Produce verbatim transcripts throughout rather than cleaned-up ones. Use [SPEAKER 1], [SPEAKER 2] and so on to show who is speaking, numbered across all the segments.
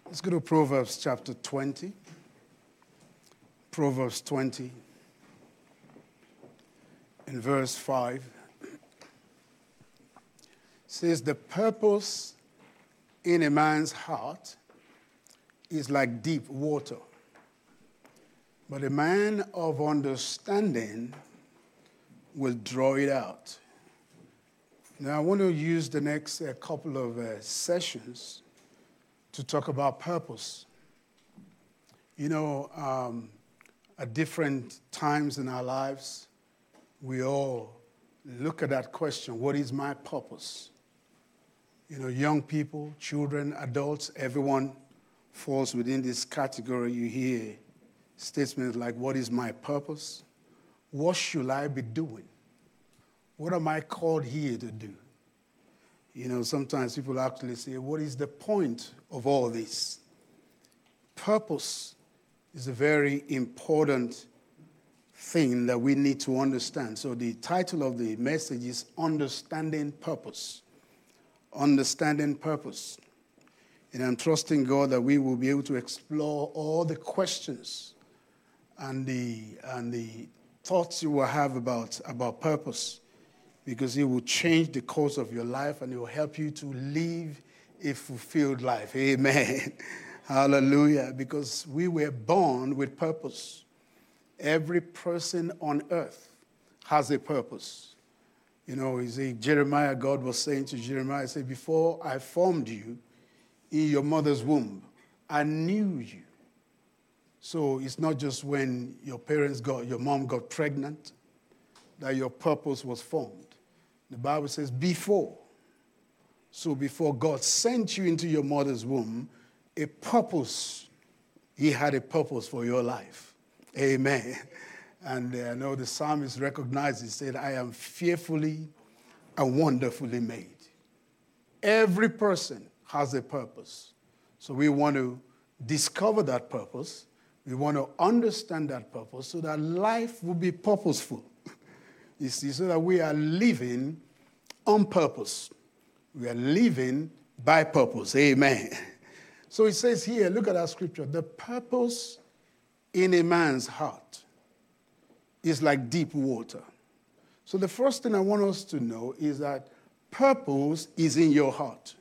[SPEAKER 1] Let's go to Proverbs chapter twenty. Proverbs twenty, in verse five. It says, the purpose in a man's heart is like deep water, but a man of understanding will draw it out. Now, I want to use the next uh, couple of uh, sessions to talk about purpose. You know, um, at different times in our lives, we all look at that question, what is my purpose? You know, young people, children, adults, everyone falls within this category. You hear statements like, what is my purpose? What should I be doing? What am I called here to do? You know, sometimes people actually say, what is the point of all this? Purpose is a very important thing that we need to understand. So the title of the message is Understanding Purpose. Understanding Purpose. And I'm trusting God that we will be able to explore all the questions and the and the thoughts you will have about, about purpose, because it will change the course of your life and it will help you to live a fulfilled life. Amen. Hallelujah. Because we were born with purpose. Every person on earth has a purpose. You know, you see, Jeremiah, God was saying to Jeremiah, he said, before I formed you in your mother's womb, I knew you. So it's not just when your parents got, your mom got pregnant, that your purpose was formed. The Bible says before. So before God sent you into your mother's womb, a purpose, he had a purpose for your life. Amen. And uh, I know the psalmist recognized, he said, I am fearfully and wonderfully made. Every person has a purpose. So we want to discover that purpose. We want to understand that purpose so that life will be purposeful. You see, so that we are living on purpose. We are living by purpose. Amen. So it says here, look at that scripture. The purpose in a man's heart is like deep water. So the first thing I want us to know is that purpose is in your heart.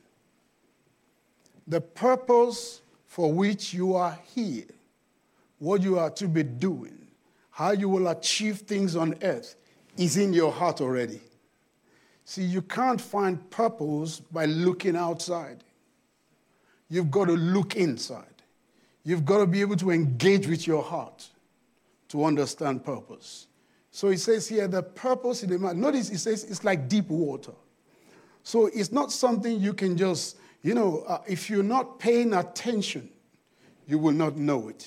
[SPEAKER 1] The purpose for which you are here, what you are to be doing, how you will achieve things on earth, is in your heart already. See, you can't find purpose by looking outside. You've got to look inside. You've got to be able to engage with your heart to understand purpose. So it says here, the purpose in the man. Notice it says it's like deep water. So it's not something you can just, you know, uh, if you're not paying attention, you will not know it.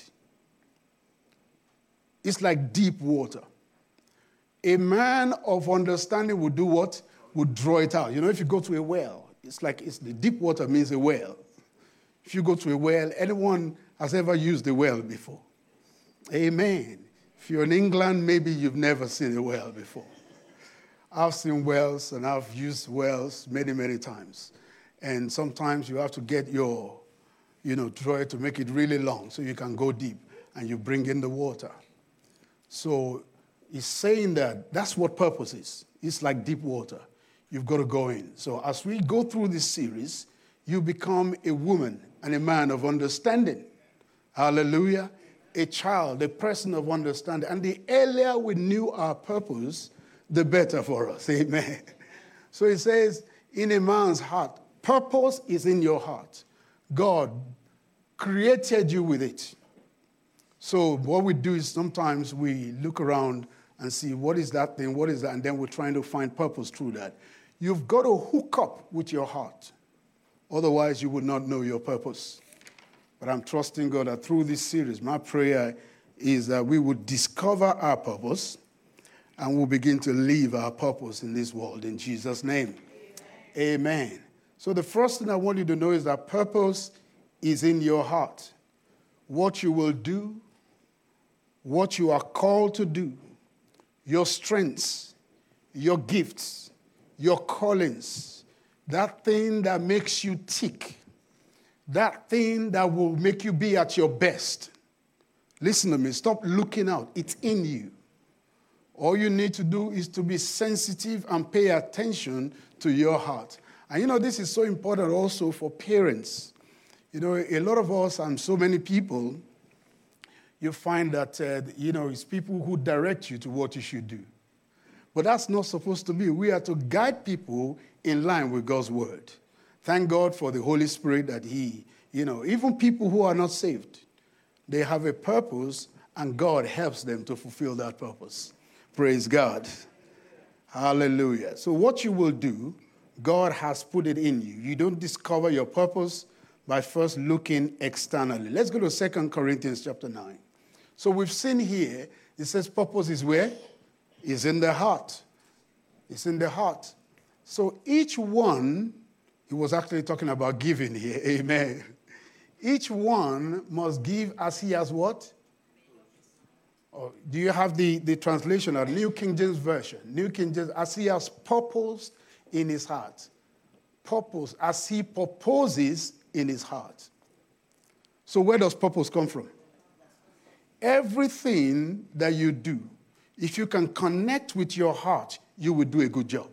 [SPEAKER 1] It's like deep water. A man of understanding would do what? Would draw it out. You know, if you go to a well, it's like it's the deep water means a well. If you go to a well, anyone has ever used a well before? Amen. If you're in England, maybe you've never seen a well before. I've seen wells and I've used wells many, many times. And sometimes you have to get your, you know, draw it to make it really long so you can go deep and you bring in the water. So he's saying that that's what purpose is. It's like deep water. You've got to go in. So as we go through this series, you become a woman and a man of understanding. Hallelujah. A child, a person of understanding. And the earlier we knew our purpose, the better for us. Amen. So it says, in a man's heart, purpose is in your heart. God created you with it. So what we do is sometimes we look around and see what is that thing, what is that, and then we're trying to find purpose through that. You've got to hook up with your heart. Otherwise, you would not know your purpose. But I'm trusting God that through this series, my prayer is that we would discover our purpose and we'll begin to live our purpose in this world in Jesus' name. Amen. Amen. So the first thing I want you to know is that purpose is in your heart. What you will do, what you are called to do, your strengths, your gifts, your callings, that thing that makes you tick, that thing that will make you be at your best. Listen to me. Stop looking out. It's in you. All you need to do is to be sensitive and pay attention to your heart. And you know, this is so important also for parents. You know, a lot of us and so many people, you find that, uh, you know, it's people who direct you to what you should do. But that's not supposed to be. We are to guide people in line with God's word. Thank God for the Holy Spirit that he, you know, even people who are not saved, they have a purpose and God helps them to fulfill that purpose. Praise God. Hallelujah. So what you will do, God has put it in you. You don't discover your purpose by first looking externally. Let's go to Second Corinthians chapter nine. So we've seen here, it says purpose is where? It's in the heart. It's in the heart. So each one, he was actually talking about giving here, amen. Each one must give as he has what? Oh, do you have the, the translation of New King James Version? New King James, as he has purposed in his heart. Purpose, as he purposes in his heart. So where does purpose come from? Everything that you do, if you can connect with your heart, you will do a good job.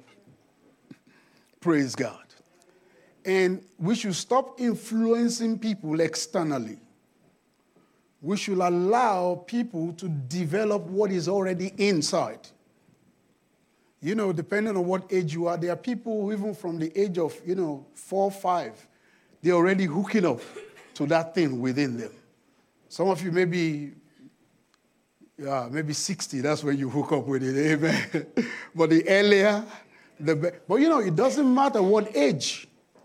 [SPEAKER 1] Praise God. And we should stop influencing people externally. We should allow people to develop what is already inside. You know, depending on what age you are, there are people who even from the age of, you know, four, five, they're already hooking up to that thing within them. Some of you may be, yeah, maybe sixty, that's when you hook up with it, amen. But the earlier, the better. But you know, it doesn't matter what age.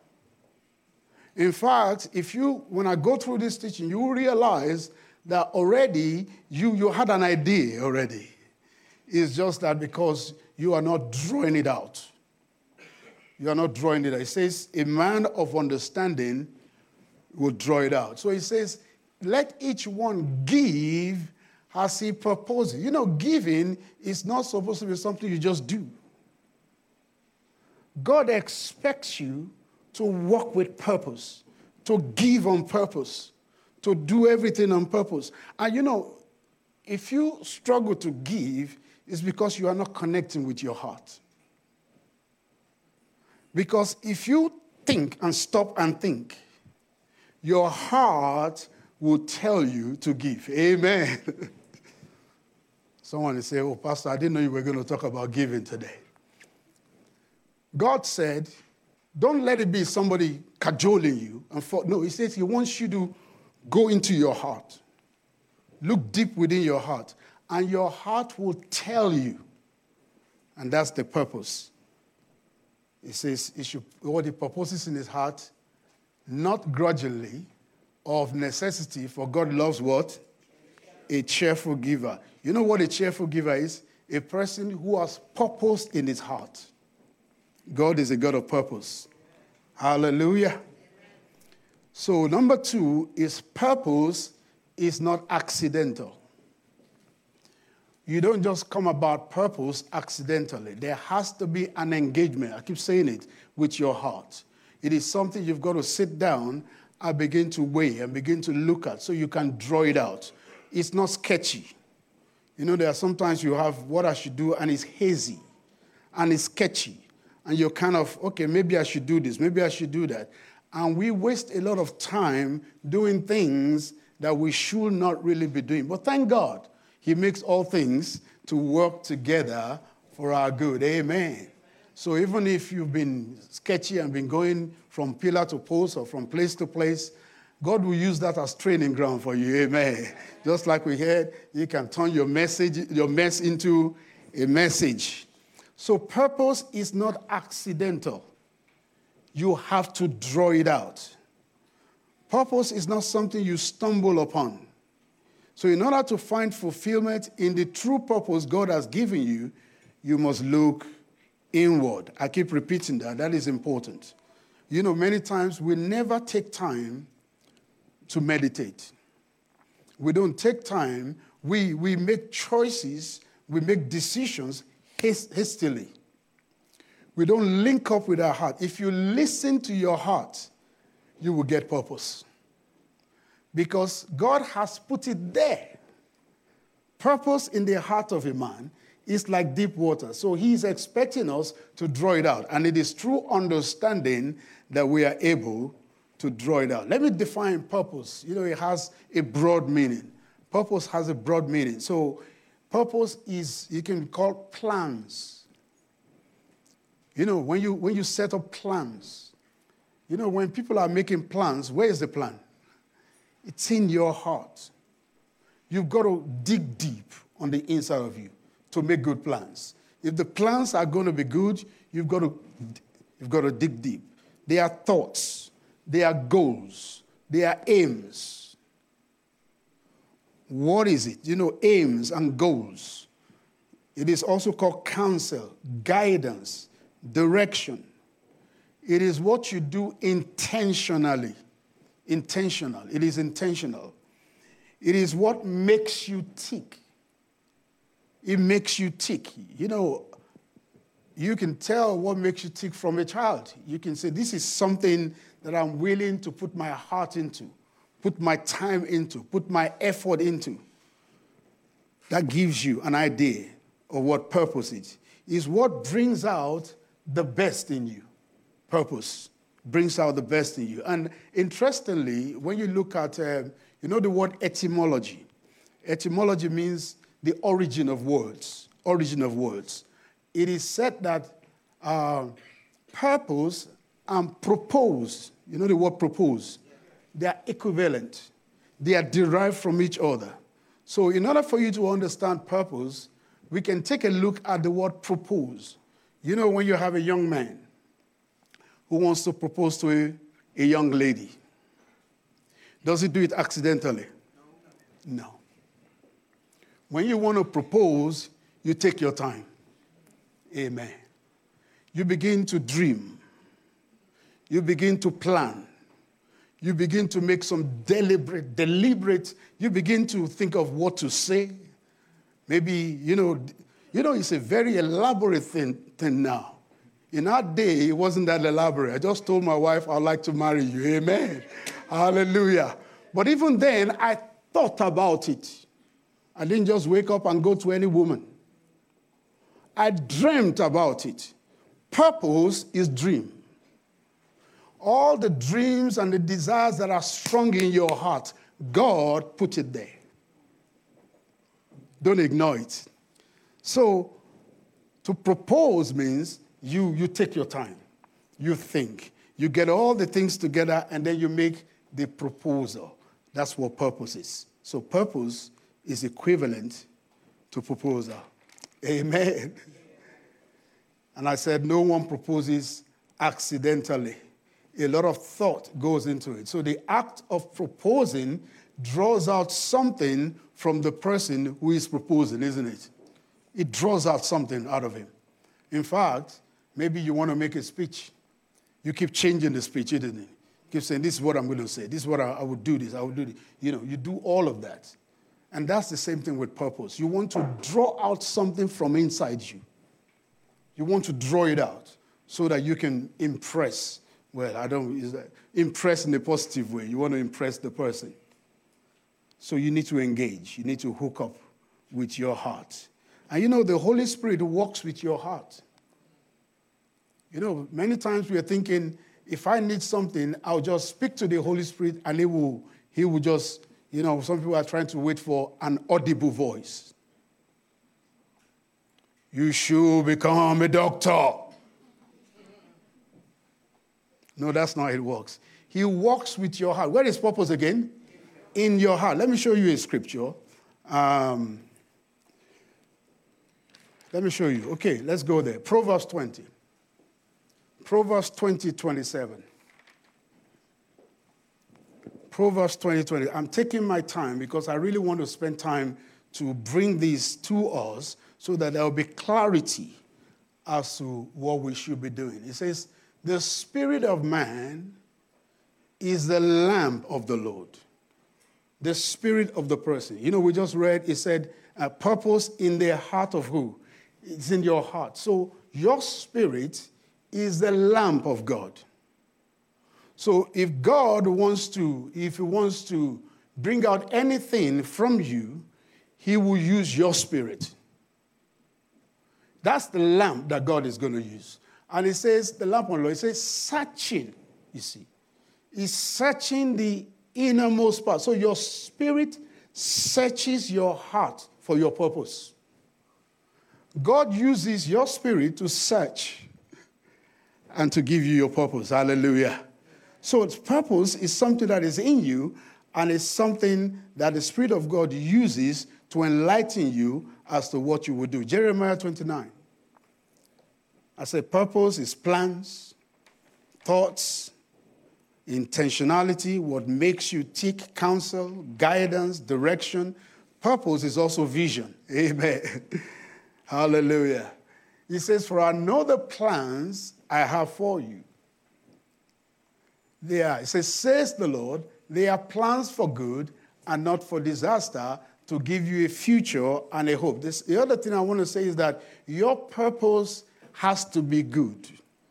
[SPEAKER 1] In fact, if you, when I go through this teaching, you will realize that already you, you had an idea already. It's just that because you are not drawing it out. You are not drawing it out. It says, a man of understanding will draw it out. So it says, let each one give as he proposes. You know, giving is not supposed to be something you just do. God expects you to work with purpose, to give on purpose, to do everything on purpose. And you know, if you struggle to give, it's because you are not connecting with your heart. Because if you think and stop and think, your heart will tell you to give. Amen. Someone will say, oh, Pastor, I didn't know you were going to talk about giving today. God said, don't let it be somebody cajoling you. And for, no, he says he wants you to go into your heart. Look deep within your heart. And your heart will tell you. And that's the purpose. It says it should, what he purposes in his heart, not grudgingly or of necessity, for God loves what? A cheerful giver. You know what a cheerful giver is? A person who has purpose in his heart. God is a God of purpose. Hallelujah. So number two is purpose is not accidental. You don't just come about purpose accidentally. There has to be an engagement, I keep saying it, with your heart. It is something you've got to sit down and begin to weigh and begin to look at so you can draw it out. It's not sketchy. You know, there are sometimes you have what I should do and it's hazy and it's sketchy. And you're kind of, okay, maybe I should do this, maybe I should do that. And we waste a lot of time doing things that we should not really be doing. But thank God, he makes all things to work together for our good. Amen. So even if you've been sketchy and been going from pillar to post or from place to place, God will use that as training ground for you. Amen. Just like we heard, you can turn your message, your mess into a message. So purpose is not accidental. You have to draw it out. Purpose is not something you stumble upon. So in order to find fulfillment in the true purpose God has given you, you must look inward. I keep repeating that. That is important. You know, many times we never take time to meditate. We don't take time. We, we make choices. We make decisions hastily. We don't link up with our heart. If you listen to your heart, you will get purpose. Because God has put it there. Purpose in the heart of a man is like deep water. So he's expecting us to draw it out. And it is through understanding that we are able to draw it out. Let me define purpose. You know, it has a broad meaning. Purpose has a broad meaning. So purpose is, you can call plans. You know, when you when you set up plans, you know, when people are making plans, where is the plan? It's in your heart. You've got to dig deep on the inside of you to make good plans. If the plans are going to be good, you've got to, you've got to dig deep. They are thoughts. They are goals. They are aims. What is it? You know, aims and goals. It is also called counsel, guidance, direction. It is what you do intentionally. Intentional. It is intentional. It is what makes you tick. It makes you tick. You know, you can tell what makes you tick from a child. You can say, this is something that I'm willing to put my heart into, put my time into, put my effort into. That gives you an idea of what purpose is. It's what brings out the best in you. Purpose brings out the best in you. And interestingly, when you look at, uh, you know the word etymology. Etymology means the origin of words. Origin of words. It is said that uh, purpose and propose, you know the word propose, they are equivalent. They are derived from each other. So in order for you to understand purpose, we can take a look at the word propose. You know when you have a young man who wants to propose to a, a young lady, does he do it accidentally? No. When you want to propose, you take your time. Amen. You begin to dream. You begin to plan. You begin to make some deliberate, deliberate, you begin to think of what to say. Maybe, you know, you know, it's a very elaborate thing, thing now. In our day, it wasn't that elaborate. I just told my wife, I'd like to marry you. Amen. Hallelujah. But even then, I thought about it. I didn't just wake up and go to any woman. I dreamt about it. Purpose is dream. All the dreams and the desires that are strong in your heart, God put it there. Don't ignore it. So, to propose means you, you take your time. You think. You get all the things together, and then you make the proposal. That's what purpose is. So purpose is equivalent to proposal. Amen. And I said no one proposes accidentally. A lot of thought goes into it. So the act of proposing draws out something from the person who is proposing, isn't it? It draws out something out of him. In fact, maybe you want to make a speech. You keep changing the speech, isn't it? You keep saying, this is what I'm going to say. This is what I, I would do this. I would do this. You know, you do all of that. And that's the same thing with purpose. You want to draw out something from inside you. You want to draw it out so that you can impress. Well, I don't, is that impress in a positive way. You want to impress the person. So you need to engage. You need to hook up with your heart. And you know, the Holy Spirit works with your heart. You know, many times we are thinking, if I need something, I'll just speak to the Holy Spirit and he will, he will just, you know, some people are trying to wait for an audible voice. You should become a doctor. No, that's not how it works. He works with your heart. Where is purpose again? In your heart. Let me show you a scripture. Um, let me show you. Okay, let's go there. Proverbs twenty. Proverbs twenty, twenty-seven. Proverbs twenty, twenty. I'm taking my time because I really want to spend time to bring these to us so that there will be clarity as to what we should be doing. It says, the spirit of man is the lamp of the Lord. The spirit of the person. You know, we just read, it said, a purpose in the heart of who? It's in your heart. So your spirit is the lamp of God. So if God wants to, if he wants to bring out anything from you, he will use your spirit. That's the lamp that God is going to use. And it says, the lamp on the Lord, it says searching, you see. He's searching the innermost part. So your spirit searches your heart for your purpose. God uses your spirit to search and to give you your purpose. Hallelujah. So its purpose is something that is in you, and it's something that the Spirit of God uses to enlighten you as to what you will do. Jeremiah twenty-nine. I said purpose is plans, thoughts, intentionality, what makes you tick, counsel, guidance, direction. Purpose is also vision. Amen. Hallelujah. He says, for I know the plans I have for you. They are, it says, says the Lord, they are plans for good and not for disaster, to give you a future and a hope. This, the other thing I want to say is that your purpose has to be good.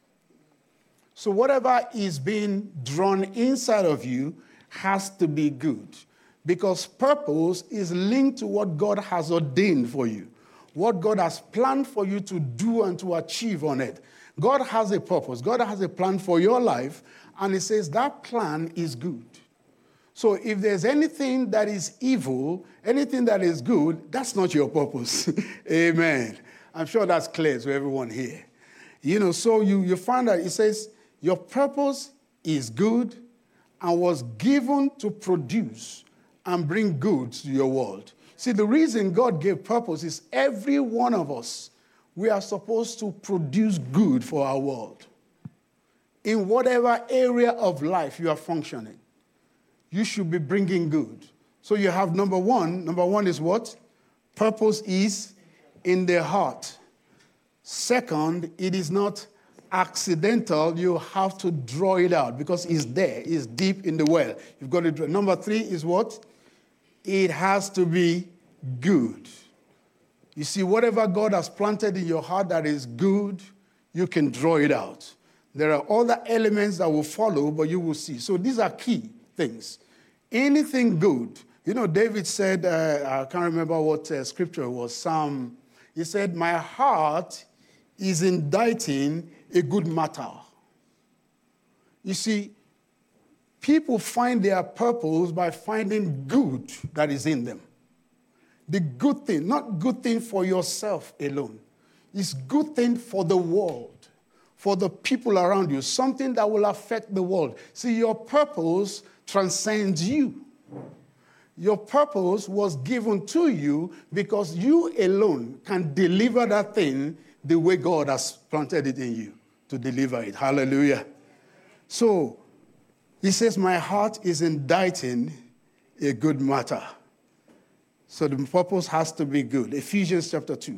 [SPEAKER 1] So whatever is being drawn inside of you has to be good, because purpose is linked to what God has ordained for you, what God has planned for you to do and to achieve on it. God has a purpose. God has a plan for your life, and he says that plan is good. So if there's anything that is evil, anything that is good, that's not your purpose. Amen. I'm sure that's clear to everyone here. You know, so you, you find that it says your purpose is good and was given to produce and bring good to your world. See, the reason God gave purpose is every one of us, we are supposed to produce good for our world. In whatever area of life you are functioning, you should be bringing good. So you have number one. Number one is what? Purpose is in the heart. Second, it is not accidental. You have to draw it out because it's there. It's deep in the well. You've got to draw. Number three is what? It has to be good. You see, whatever God has planted in your heart that is good, you can draw it out. There are other elements that will follow, but you will see. So these are key things. Anything good. You know, David said, uh, I can't remember what uh, scripture was, Psalm. He said, my heart is inditing a good matter. You see, people find their purpose by finding good that is in them. The good thing, not good thing for yourself alone. It's good thing for the world, for the people around you, something that will affect the world. See, your purpose transcends you. Your purpose was given to you because you alone can deliver that thing the way God has planted it in you to deliver it. Hallelujah. So, he says, my heart is inditing a good matter. So the purpose has to be good. Ephesians chapter two.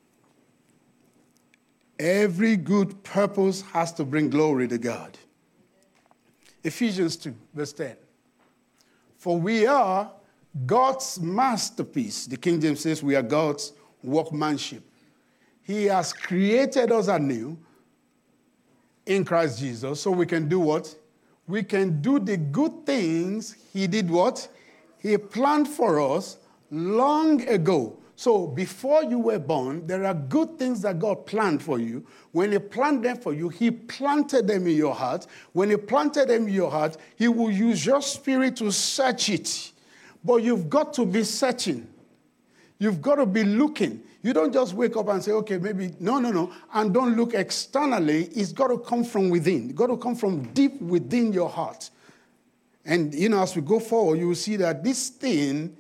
[SPEAKER 1] Every good purpose has to bring glory to God. Ephesians two, verse ten. For we are God's masterpiece. The King James says we are God's workmanship. He has created us anew in Christ Jesus so we can do what? We can do the good things he did what? He planned for us long ago. So before you were born, there are good things that God planned for you. When he planned them for you, he planted them in your heart. When he planted them in your heart, he will use your spirit to search it. But you've got to be searching. You've got to be looking. You don't just wake up and say, okay, maybe, no, no, no. And don't look externally. It's got to come from within. It's got to come from deep within your heart. And, you know, as we go forward, you will see that this thing,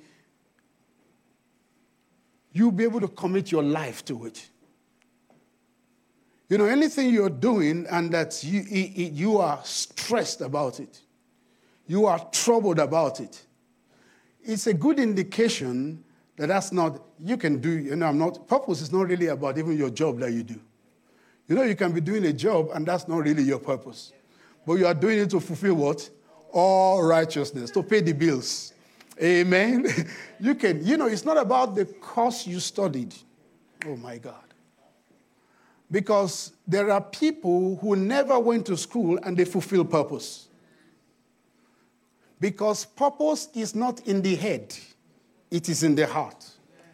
[SPEAKER 1] you'll be able to commit your life to it. You know, anything you're doing and that you, you are stressed about it, you are troubled about it, it's a good indication that that's not, you can do, you know, I'm not, purpose is not really about even your job that you do. You know, you can be doing a job and that's not really your purpose. But you are doing it to fulfill what? All righteousness, to pay the bills. Amen. You can, you know, it's not about the course you studied. Oh my God. Because there are people who never went to school and they fulfill purpose. Because purpose is not in the head. It is in the heart.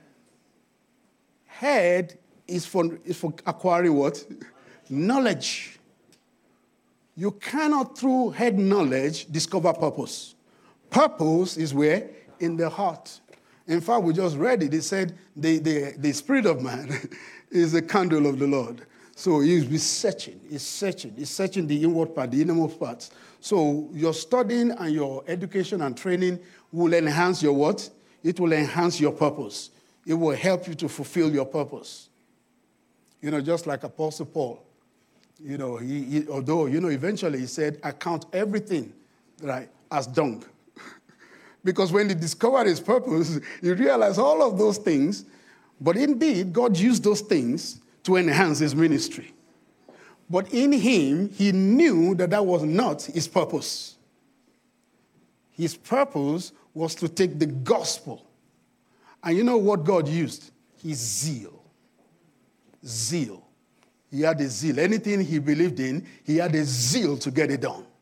[SPEAKER 1] Head is for, is for acquiring what? Knowledge. You cannot, through head knowledge, discover purpose. Purpose is where? In the heart. In fact, we just read it. It said the, the, the spirit of man is the candle of the Lord. So he'll be searching. He's searching. He's searching the inward part, the innermost parts. So your studying and your education and training will enhance your what? It will enhance your purpose. It will help you to fulfill your purpose. You know, just like Apostle Paul. You know, he, he although, you know, eventually he said, I count everything, right, as dung. Because when he discovered his purpose, he realized all of those things. But indeed, God used those things to enhance his ministry. But in him, he knew that that was not his purpose. His purpose was to take the gospel. And you know what God used? His zeal. Zeal. He had a zeal. Anything he believed in, he had a zeal to get it done.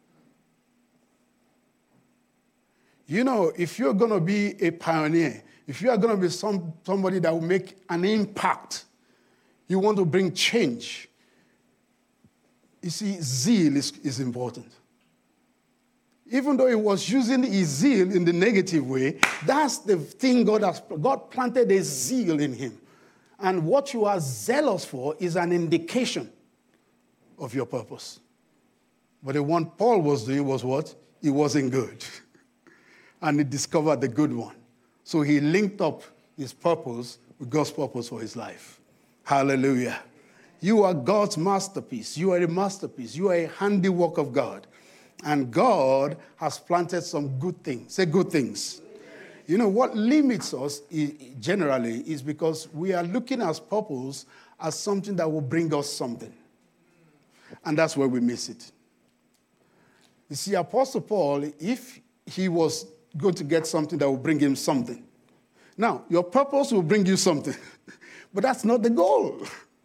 [SPEAKER 1] You know, if you're going to be a pioneer, if you are going to be some, somebody that will make an impact, you want to bring change, you see, zeal is, is important. Even though he was using his zeal in the negative way, that's the thing God has, God planted a zeal in him. And what you are zealous for is an indication of your purpose. But the one Paul was doing was what? It wasn't good. And he discovered the good one. So he linked up his purpose with God's purpose for his life. Hallelujah. You are God's masterpiece. You are a masterpiece. You are a handiwork of God. And God has planted some good things. Say good things. You know, what limits us generally is because we are looking at purpose as something that will bring us something. And that's where we miss it. You see, Apostle Paul, if he was going to get something that will bring him something. Now, your purpose will bring you something. But that's not the goal.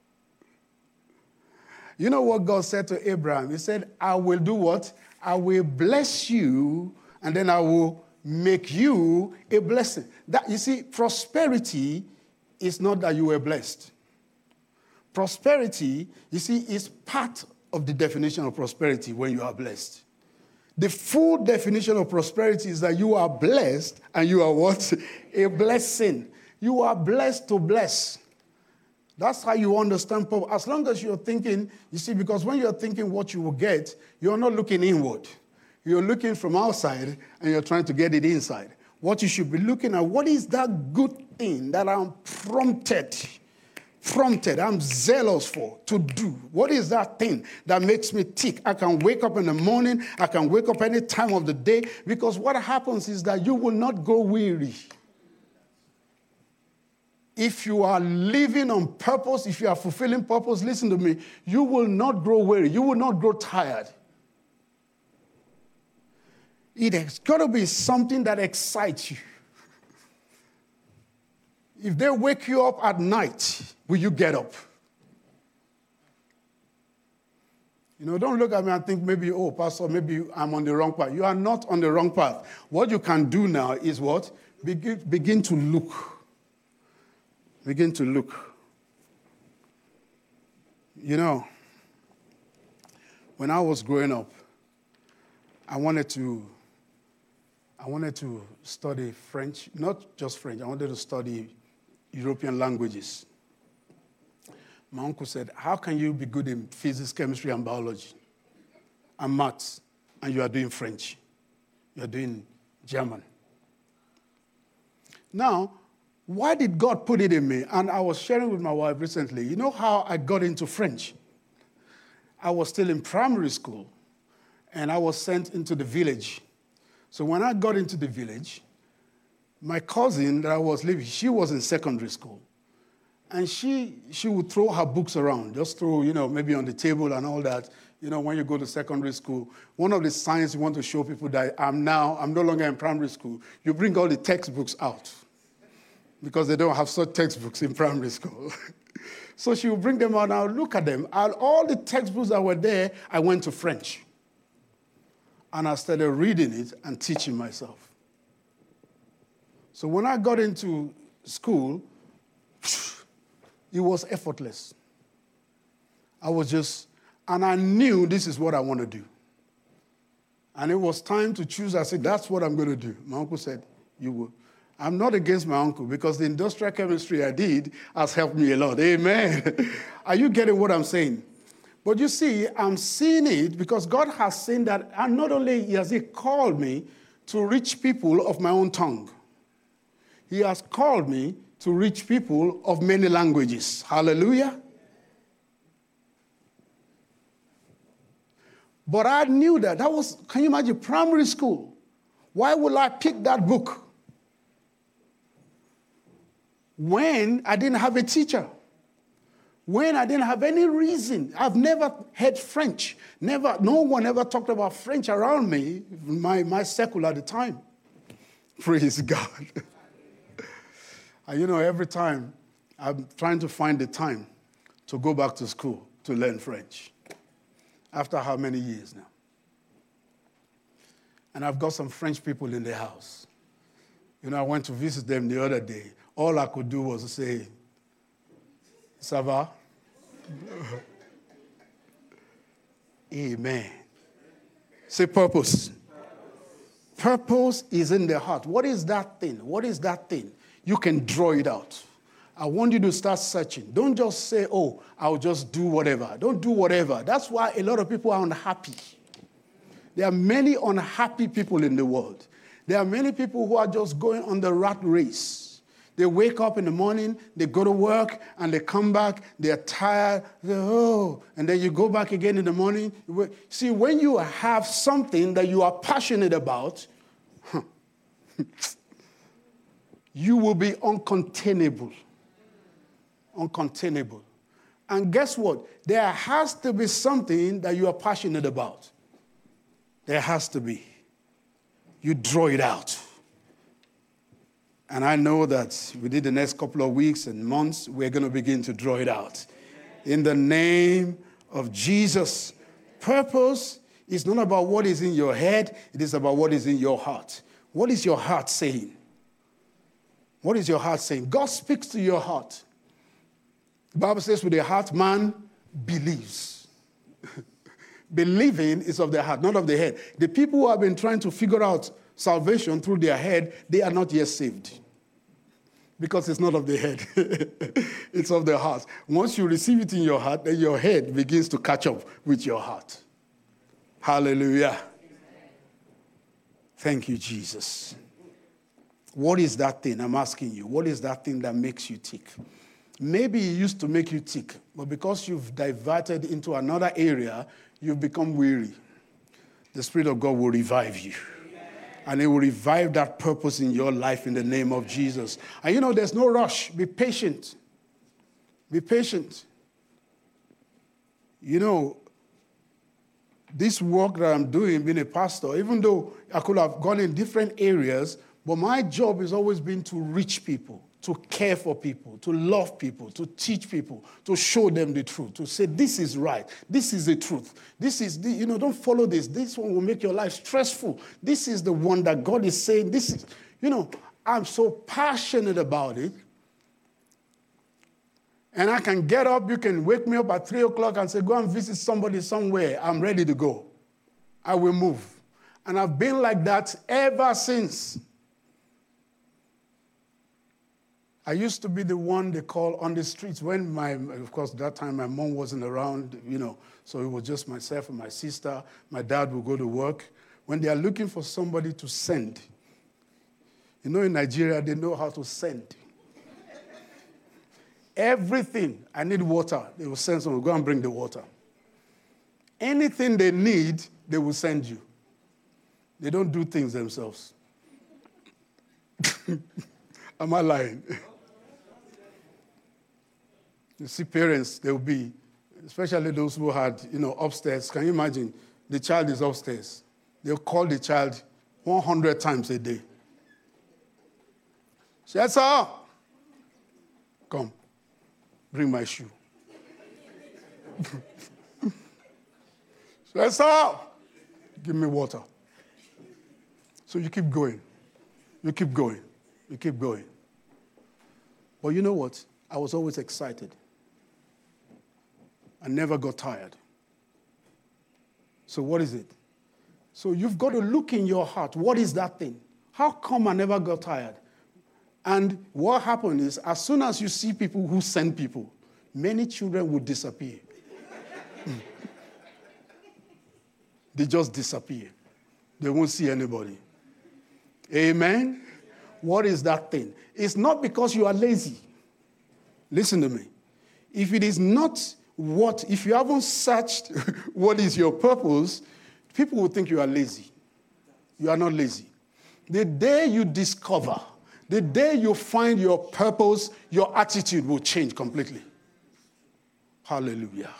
[SPEAKER 1] You know what God said to Abraham? He said, I will do what? I will bless you, and then I will make you a blessing. That, you see, prosperity is not that you were blessed. Prosperity, you see, is part of the definition of prosperity when you are blessed. The full definition of prosperity is that you are blessed and you are what? A blessing. You are blessed to bless. That's how you understand purpose. As long as you're thinking, you see, because when you're thinking what you will get, you're not looking inward. You're looking from outside and you're trying to get it inside. What you should be looking at, what is that good thing that I'm prompted, prompted, I'm zealous for to do? What is that thing that makes me tick? I can wake up in the morning. I can wake up any time of the day, because what happens is that you will not grow weary. If you are living on purpose, if you are fulfilling purpose, listen to me, you will not grow weary. You will not grow tired. It has got to be something that excites you. If they wake you up at night, will you get up? You know, don't look at me and think maybe, oh, Pastor, maybe I'm on the wrong path. You are not on the wrong path. What you can do now is what? Begin, begin to look. Begin to look. You know, when I was growing up, I wanted to, I wanted to study French, not just French. I wanted to study European languages. My uncle said, how can you be good in physics, chemistry, and biology, and maths, and you are doing French? You are doing German. Now, why did God put it in me? And I was sharing with my wife recently, you know how I got into French? I was still in primary school, and I was sent into the village. So when I got into the village, my cousin that I was living, she was in secondary school. And she she would throw her books around, just throw, you know, maybe on the table and all that. You know, when you go to secondary school, one of the signs you want to show people that I'm now, I'm no longer in primary school, you bring all the textbooks out, because they don't have such textbooks in primary school. So she would bring them out and I would look at them. And all the textbooks that were there, I went to French. And I started reading it and teaching myself. So when I got into school, it was effortless. I was just, and I knew this is what I want to do. And it was time to choose. I said, that's what I'm going to do. My uncle said, you will. I'm not against my uncle because the industrial chemistry I did has helped me a lot. Amen. Are you getting what I'm saying? But you see, I'm seeing it because God has seen that, and not only has He called me to reach people of my own tongue, He has called me to reach people of many languages. Hallelujah. But I knew that. That was, can you imagine, primary school? Why would I pick that book when I didn't have a teacher? When I didn't have any reason. I've never heard French. Never, no one ever talked about French around me, my, my circle at the time. Praise God. And you know, every time I'm trying to find the time to go back to school to learn French. After how many years now? And I've got some French people in the house. You know, I went to visit them the other day. All I could do was to say, ça va? Amen. Say purpose. Purpose is in the heart. What is that thing? What is that thing? You can draw it out. I want you to start searching. Don't just say, oh, I'll just do whatever. Don't do whatever. That's why a lot of people are unhappy. There are many unhappy people in the world. There are many people who are just going on the rat race. They wake up in the morning, they go to work, and they come back, they're tired, they oh, and then you go back again in the morning. See, when you have something that you are passionate about, you will be uncontainable. Uncontainable. And guess what? There has to be something that you are passionate about. There has to be. You draw it out. And I know that within the next couple of weeks and months, we're going to begin to draw it out. In the name of Jesus. Purpose is not about what is in your head. It is about what is in your heart. What is your heart saying? What is your heart saying? God speaks to your heart. The Bible says with the heart, man believes. Believing is of the heart, not of the head. The people who have been trying to figure out salvation through their head, they are not yet saved. Because it's not of the head. It's of the heart. Once you receive it in your heart, then your head begins to catch up with your heart. Hallelujah. Thank you, Jesus. What is that thing? I'm asking you. What is that thing that makes you tick? Maybe it used to make you tick, but because you've diverted into another area, you've become weary. The Spirit of God will revive you. And it will revive that purpose in your life in the name of Jesus. And you know, there's no rush. Be patient. Be patient. You know, this work that I'm doing, being a pastor, even though I could have gone in different areas, but my job has always been to reach people, to care for people, to love people, to teach people, to show them the truth, to say, this is right, this is the truth. This is, the, you know, don't follow this. This one will make your life stressful. This is the one that God is saying, this is, you know, I'm so passionate about it. And I can get up, you can wake me up at three o'clock and say, go and visit somebody somewhere. I'm ready to go. I will move. And I've been like that ever since. I used to be the one they call on the streets when my, of course, that time my mom wasn't around, you know, so it was just myself and my sister. My dad would go to work. When they are looking for somebody to send, you know, in Nigeria, they know how to send. Everything, I need water, they will send someone, go and bring the water. Anything they need, they will send you. They don't do things themselves. Am I lying? You see parents, they will be, especially those who had, you know, upstairs. Can you imagine? The child is upstairs. They'll call the child one hundred times a day. Yes, sir. Come, bring my shoe. Yes, sir. Give me water. So you keep going. You keep going. You keep going. But you know what? I was always excited. I never got tired. So what is it? So you've got to look in your heart. What is that thing? How come I never got tired? And what happened is, as soon as you see people who send people, many children will disappear. They just disappear. They won't see anybody. Amen? What is that thing? It's not because you are lazy. Listen to me. If it is not what, if you haven't searched what is your purpose, people will think you are lazy. You are not lazy. The day you discover, the day you find your purpose, your attitude will change completely. Hallelujah.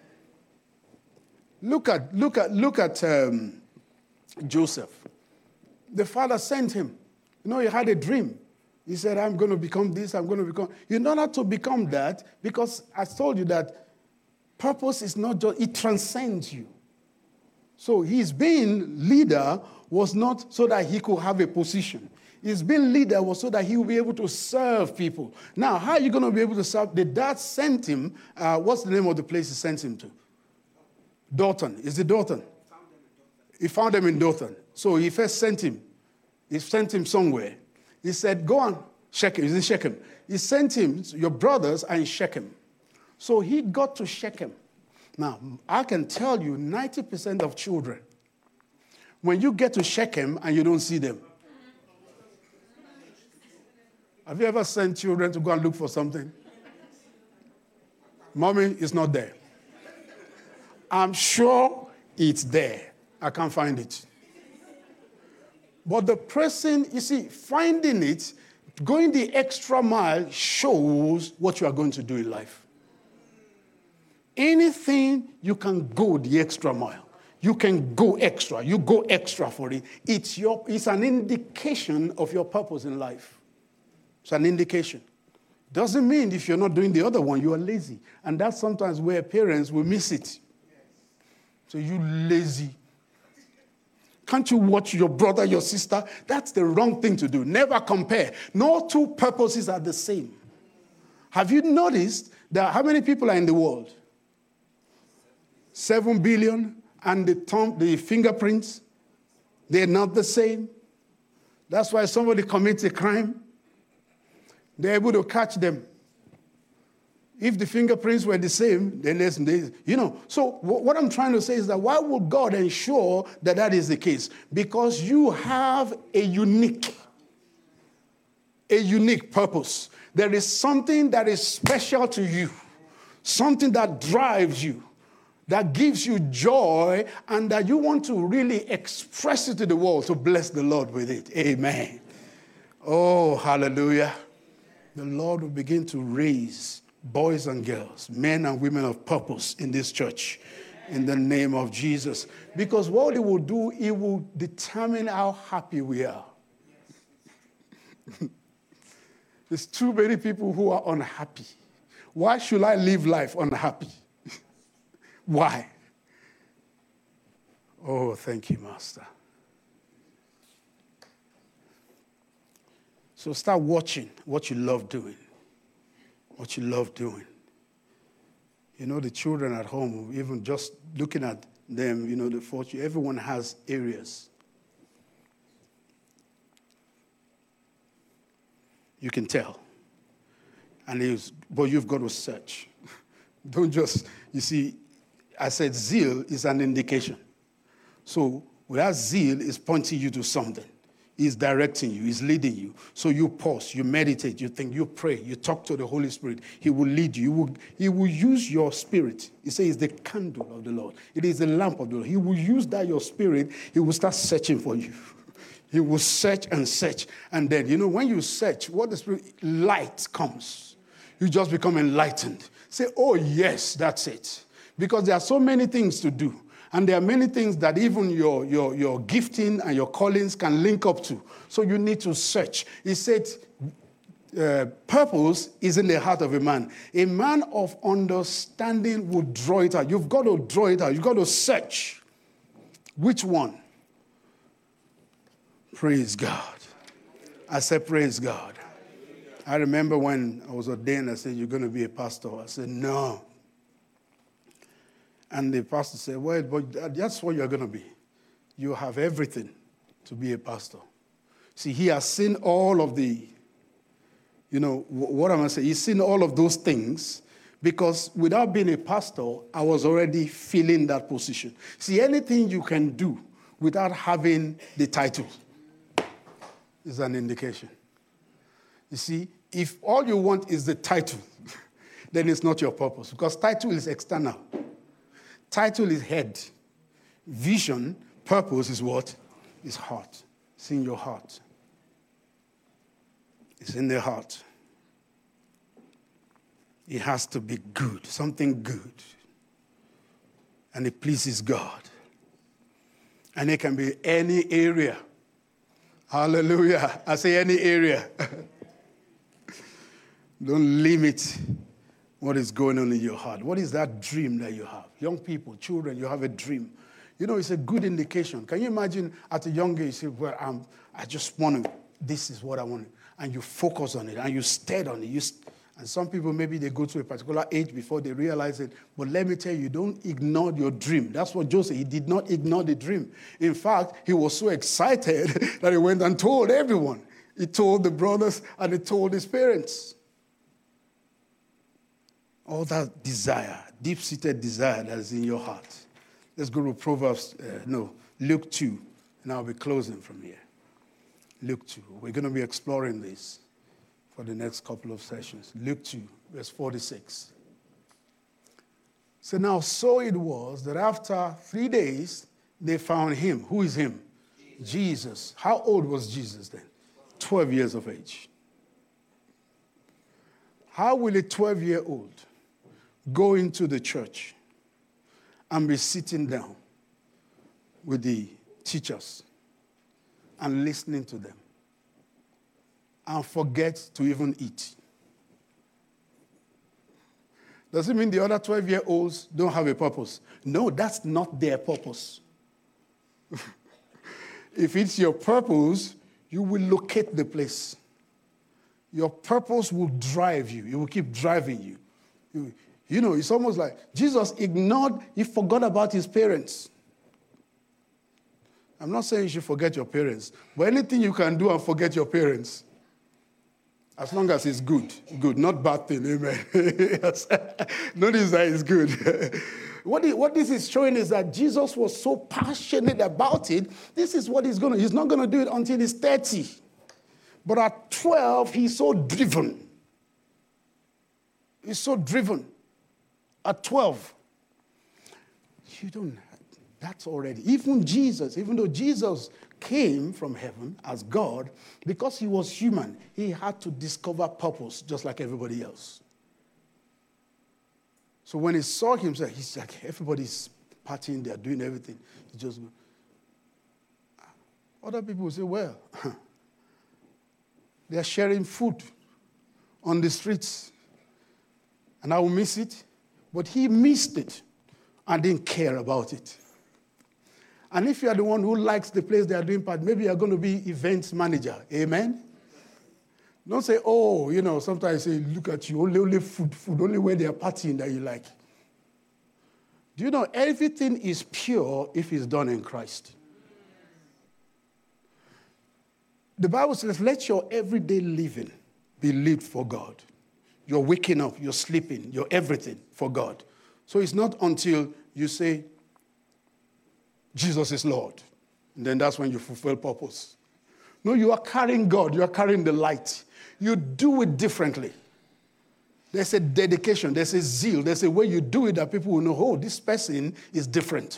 [SPEAKER 1] Look at, look at, look at um, Joseph. The father sent him. You know, he had a dream. He said, I'm going to become this, I'm going to become... You know not to become that, because I told you that purpose is not just... It transcends you. So his being leader was not so that he could have a position. His being leader was so that he would be able to serve people. Now, how are you going to be able to serve? The dad sent him... Uh, what's the name of the place he sent him to? Dothan. Is it Dothan? He found him in Dothan. So he first sent him. He sent him somewhere. He said, go on, Shechem. Is it Shechem? He sent him, your brothers are in Shechem. So he got to Shechem. Now, I can tell you ninety percent of children, when you get to Shechem and you don't see them. Have you ever sent children to go and look for something? Mommy, it's not there. I'm sure it's there. I can't find it. But the person, you see, finding it, going the extra mile shows what you are going to do in life. Anything you can go the extra mile. You can go extra. You go extra for it. It's, your, it's an indication of your purpose in life. It's an indication. Doesn't mean if you're not doing the other one, you are lazy. And that's sometimes where parents will miss it. So you lazy. Can't you watch your brother, your sister? That's the wrong thing to do. Never compare. No two purposes are the same. Have you noticed that how many people are in the world? Seven billion, and the thumb, the fingerprints, they're not the same. That's why somebody commits a crime, they're able to catch them. If the fingerprints were the same, then there's, you know. So what I'm trying to say is that why would God ensure that that is the case? Because you have a unique, a unique purpose. There is something that is special to you, something that drives you, that gives you joy, and that you want to really express it to the world to bless the Lord with it. Amen. Oh, hallelujah. The Lord will begin to raise boys and girls, men and women of purpose in this church, in the name of Jesus. Because what it will do, it will determine how happy we are. There's too many people who are unhappy. Why should I live life unhappy? Why? Oh, thank you, Master. So start watching what you love doing. What you love doing. You know, the children at home, even just looking at them, you know, the fortune, everyone has areas. You can tell. And it's, but you've got to search. Don't just, you see, I said zeal is an indication. So without zeal is pointing you to something. He's directing you. He's leading you. So you pause, you meditate, you think, you pray, you talk to the Holy Spirit. He will lead you. He will, he will use your spirit. He says it's the candle of the Lord. It is the lamp of the Lord. He will use that, your spirit. He will start searching for you. He will search and search. And then, you know, when you search, what the Spirit, light comes. You just become enlightened. Say, oh, yes, that's it. Because there are so many things to do. And there are many things that even your, your, your gifting and your callings can link up to. So you need to search. He said, uh, purpose is in the heart of a man. A man of understanding will draw it out. You've got to draw it out. You've got to search. Which one? Praise God. I said, praise God. I remember when I was ordained, I said, you're going to be a pastor. I said, no. And the pastor said, well, but that's what you're going to be. You have everything to be a pastor. See, he has seen all of the, you know, what am I saying? He's seen all of those things because without being a pastor, I was already filling that position. See, anything you can do without having the title is an indication. You see, if all you want is the title, then it's not your purpose because title is external. Title is head. Vision, purpose is what? Is heart. It's in your heart. It's in the heart. It has to be good, something good. And it pleases God. And it can be any area. Hallelujah. I say any area. Don't limit what is going on in your heart. What is that dream that you have? Young people, children, you have a dream. You know, it's a good indication. Can you imagine at a young age, you say, well, I'm, I just want to, this is what I want. And you focus on it, and you stayed on it. You st- and some people, maybe they go to a particular age before they realize it. But let me tell you, don't ignore your dream. That's what Joseph, he did not ignore the dream. In fact, he was so excited that he went and told everyone. He told the brothers, and he told his parents. All that desire, deep-seated desire that is in your heart. Let's go to Proverbs, uh, no, Luke two, and I'll be closing from here. Luke two. We're going to be exploring this for the next couple of sessions. Luke two, verse forty-six. So now, so it was that after three days, they found him. Who is him? Jesus. Jesus. How old was Jesus then? twelve years of age. How will a twelve-year-old go into the church and be sitting down with the teachers and listening to them and forget to even eat? Does it mean the other twelve-year-olds don't have a purpose? No, that's not their purpose. If it's your purpose, you will locate the place. Your purpose will drive you. It will keep driving you. You, you know, it's almost like Jesus ignored, he forgot about his parents. I'm not saying you should forget your parents, but anything you can do and forget your parents, as long as it's good, good, not bad thing, amen. Yes. Notice that it's good. What, it, what this is showing is that Jesus was so passionate about it. This is what he's going to, he's not going to do it until he's thirty. But at twelve, he's so driven. He's so driven. At twelve, you don't, that's already, even Jesus, even though Jesus came from heaven as God, because he was human, he had to discover purpose just like everybody else. So when he saw himself, he's like, everybody's partying, they're doing everything. He just, other people will say, well, they're sharing food on the streets, and I will miss it. But he missed it and didn't care about it. And if you are the one who likes the place they are doing part, maybe you're going to be events manager. Amen? Don't say, oh, you know, sometimes say, look at you, only, only food, food, only where they are partying that you like. Do you know, everything is pure if it's done in Christ. The Bible says, let your everyday living be lived for God. You're waking up, you're sleeping, you're everything for God. So it's not until you say, Jesus is Lord, and then that's when you fulfill purpose. No, you are carrying God, you are carrying the light. You do it differently. There's a dedication, there's a zeal, there's a way you do it that people will know, oh, this person is different.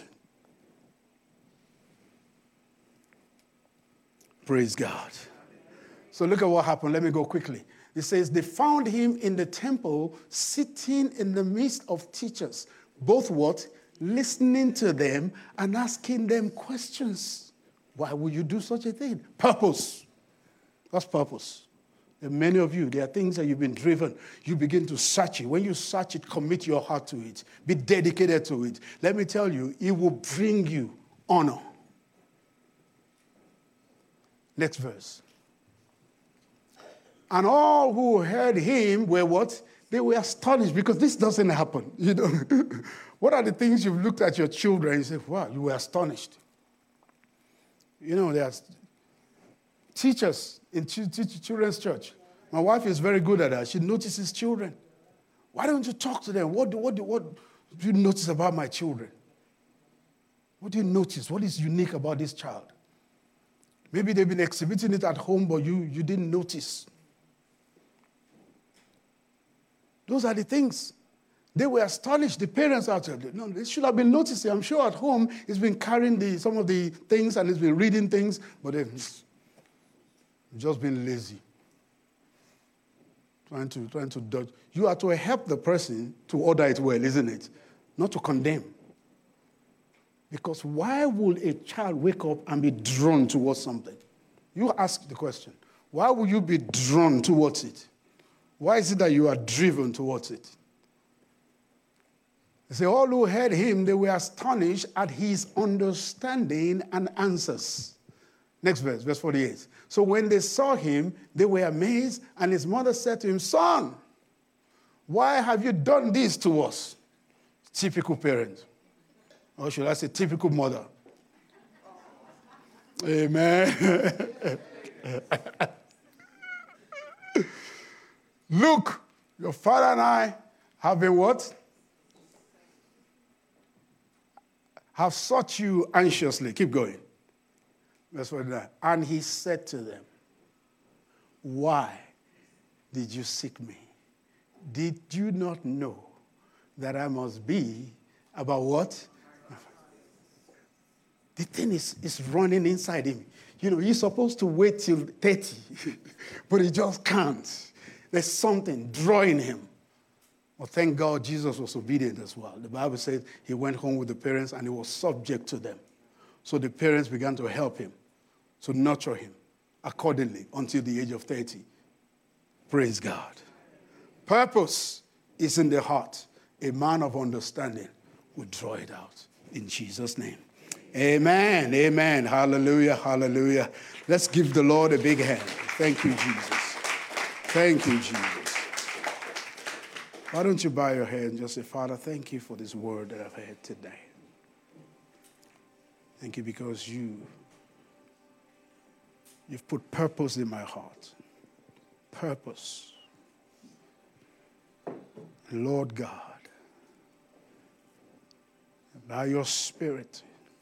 [SPEAKER 1] Praise God. So look at what happened. Let me go quickly. It says, they found him in the temple, sitting in the midst of teachers. Both what? Listening to them and asking them questions. Why would you do such a thing? Purpose. That's purpose. And many of you, there are things that you've been driven. You begin to search it. When you search it, commit your heart to it. Be dedicated to it. Let me tell you, it will bring you honor. Next verse. And all who heard him were what? They were astonished because this doesn't happen. You know, what are the things you've looked at your children and you say, wow, you were astonished? You know, there's teachers in ch- ch- children's church. My wife is very good at that. She notices children. Why don't you talk to them? What do, what do, what do you notice about my children? What do you notice? What is unique about this child? Maybe they've been exhibiting it at home, but you, you didn't notice. Those are the things. They were astonished. The parents out there, no, they should have been noticing. I'm sure at home he's been carrying the, some of the things and he's been reading things, but they've just been lazy. Trying to, trying to dodge. You are to help the person to order it well, isn't it? Not to condemn. Because why would a child wake up and be drawn towards something? You ask the question. Why would you be drawn towards it? Why is it that you are driven towards it? They say, all who heard him, they were astonished at his understanding and answers. Next verse, verse forty-eight. So when they saw him, they were amazed, and his mother said to him, son, why have you done this to us? Typical parent. Or should I say typical mother? Amen. Look, your father and I have been what? Have sought you anxiously. Keep going. Verse forty-nine. And he said to them, why did you seek me? Did you not know that I must be about what? The thing is, is running inside him. You know, he's supposed to wait till thirty, but he just can't. There's something drawing him. Well, thank God Jesus was obedient as well. The Bible says he went home with the parents and he was subject to them. So the parents began to help him, to nurture him accordingly until the age of thirty. Praise God. Purpose is in the heart. A man of understanding will draw it out. In Jesus' name. Amen. Amen. Hallelujah. Hallelujah. Let's give the Lord a big hand. Thank you, Jesus. Thank you, Jesus. Why don't you bow your head and just say, Father, thank you for this word that I've heard today. Thank you because you, you've put purpose in my heart. Purpose. Lord God, by your Spirit,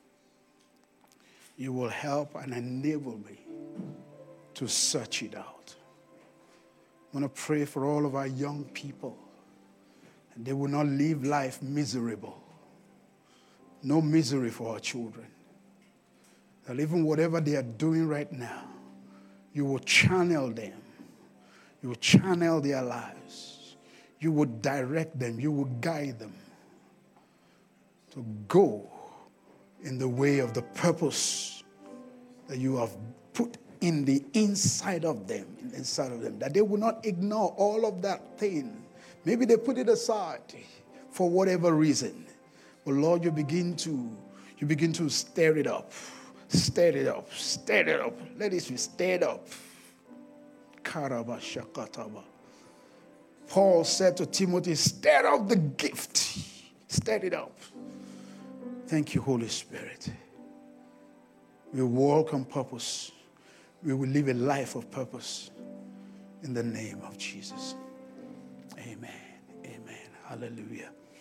[SPEAKER 1] you will help and enable me to search it out. I want to pray for all of our young people. They will not live life miserable. No misery for our children. That even whatever they are doing right now, you will channel them. You will channel their lives. You will direct them. You will guide them to go in the way of the purpose that you have put in the inside of them, in the inside of them, that they will not ignore all of that thing. Maybe they put it aside for whatever reason. But Lord, you begin to, you begin to stir it up, stir it up, stir it up. Let it be stirred up. Karabashakataba. Paul said to Timothy, stir up the gift. Stir it up. Thank you, Holy Spirit. We walk on purpose. We will live a life of purpose in the name of Jesus. Amen. Amen. Hallelujah.